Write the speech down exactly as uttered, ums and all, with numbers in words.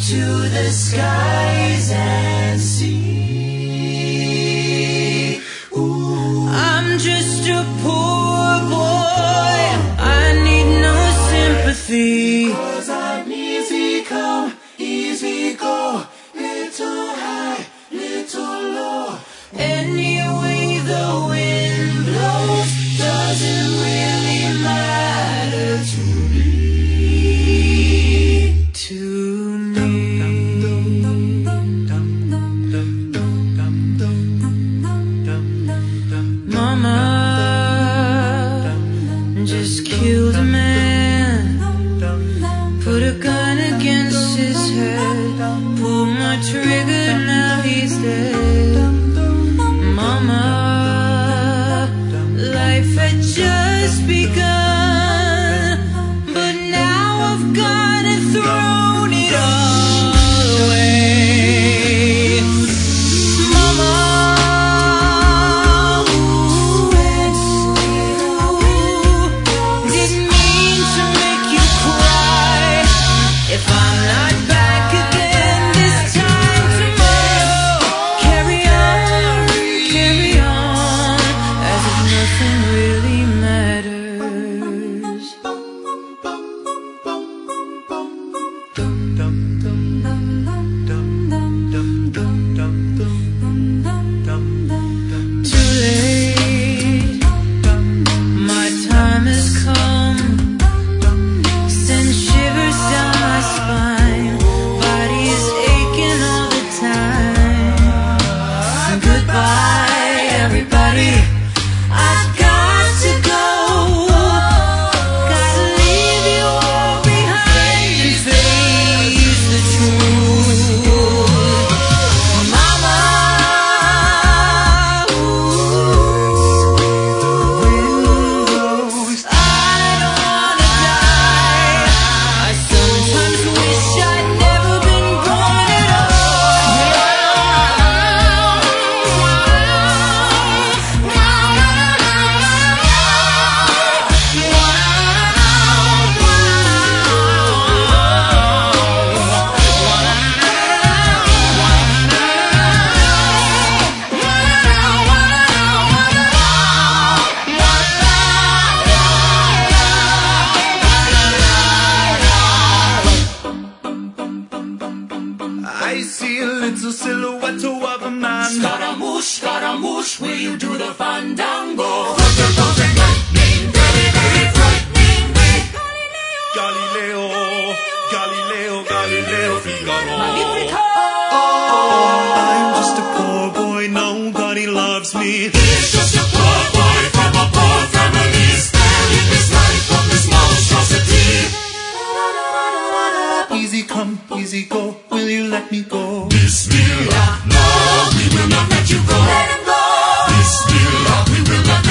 to the skies and see. Ooh. I'm just a poor boy, I need no sympathy. 'Cause I'm easy come, easy go, little high, little low. Any way the wind blows doesn't really matter to me. To me. Mama just killed a man, put a gun against his head, pulled my trigger, now he's dead. Mama, life had just begun, but now I've gone and thrown it all away. Mama, ooh, didn't mean to make you cry. If I'm not back again this time tomorrow, carry on, carry on, as if nothing really matters. Too late, my time has come, send shivers down my spine, body is aching all the time. Goodbye, everybody, I've got to go, gotta leave you all behind and face the truth. Mama, ooh, I don't wanna die. I sometimes wish I'd never been born at I see a little silhouette of a man. Scaramouche, Scaramouche, will you do the fandango? Galileo, Galileo, Galileo, Figaro. Magnifico! I'm just a poor boy, nobody loves me. He's just a poor boy from a poor family, sparing his life from this monstrosity. Easy come, easy go, will you let me go? Bismillah, no, we will not let you go. Let him go. Bismillah, we will not